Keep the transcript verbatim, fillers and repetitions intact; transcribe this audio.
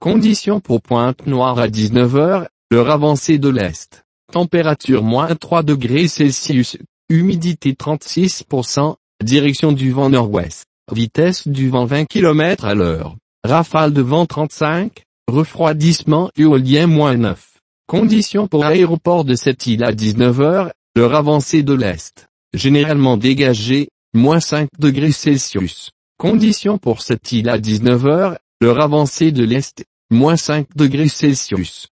Conditions pour Pointe-Noire à dix-neuf heures, l'heure avancée de l'Est. Température moins trois degrés Celsius, humidité trente-six pour cent, direction du vent nord-ouest, vitesse du vent vingt kilomètres à l'heure, rafale de vent trente-cinq, refroidissement éolien moins neuf. Conditions pour aéroport de cette île à dix-neuf heures, l'heure avancée de l'Est, généralement dégagé, moins cinq degrés Celsius. Conditions pour cette île à dix-neuf heures, l'heure avancée de l'Est, moins cinq degrés Celsius.